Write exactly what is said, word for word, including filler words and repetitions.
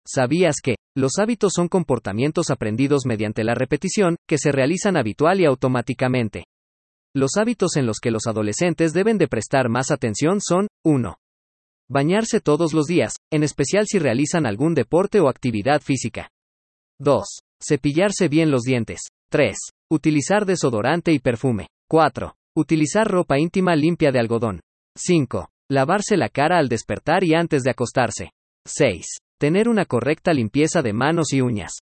¿Sabías que los hábitos son comportamientos aprendidos mediante la repetición, que se realizan habitual y automáticamente? Los hábitos en los que los adolescentes deben de prestar más atención son: uno. Bañarse todos los días, en especial si realizan algún deporte o actividad física. dos. Cepillarse bien los dientes. tres. Utilizar desodorante y perfume. cuatro. Utilizar ropa íntima limpia de algodón. cinco. Lavarse la cara al despertar y antes de acostarse. seis. Tener una correcta limpieza de manos y uñas.